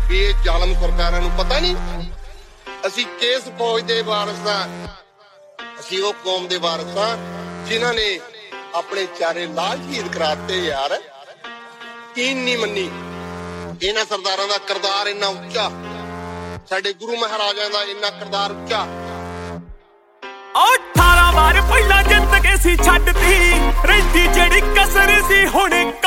ਵੀ ਇਹ ਜ਼ਾਲਮ ਸਰਕਾਰਾਂ ਨੂੰ ਪਤਾ ਨਹੀਂ ਅਸੀਂ ਕਿਸ ਫੌਜ ਦੇ ਵਾਰਸ ਹਾਂ। ਅਸੀਂ ਉਹ ਕੌਮ ਦੇ ਵਾਰਸ ਹਾਂ ਜਿਨ੍ਹਾਂ ਨੇ ਆਪਣੇ ਚਾਰੇ ਲਾਲ ਸ਼ਹੀਦ ਕਰਾਤੇ ਯਾਰ। ਕੀਨ ਨਹੀਂ ਮੰਨੀ। ਇਹਨਾਂ ਸਰਦਾਰਾਂ ਦਾ ਕਿਰਦਾਰ ਇੰਨਾ ਉੱਚਾ, ਸਾਡੇ ਗੁਰੂ ਮਹਾਰਾਜਾਂ ਦਾ ਇੰਨਾ ਕਿਰਦਾਰ ਉੱਚਾ। 18 ਵਾਰ ਪਹਿਲਾਂ ਜਿੱਤ ਕੇ ਸੀ ਛੱਡਤੀ, ਰਹਿੰਦੀ ਜਿਹੜੀ ਕਸਰ ਸੀ ਹੁਣ